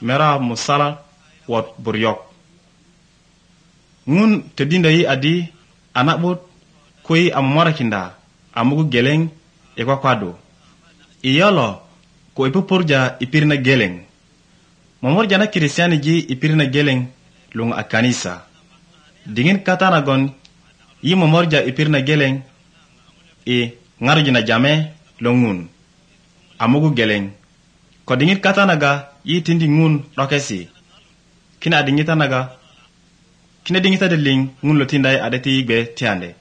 mera musala wot buryok. Ngun te dinda yi adi anakbut koi amamara kinda amugu geleng ekwa kwado. Iyolo ko ipupurja ipirina geleng. Mamorja na Kristiani ji ipirina geleng lung akanisa. Dingin katana gon yi mamorja ipirina geleng ngarjina jame longun amugu geleng. Ko dingin katana ga yi tindi ngun rokesi. Kina dingita de ling ngun lo tindai adeti igbe tiande.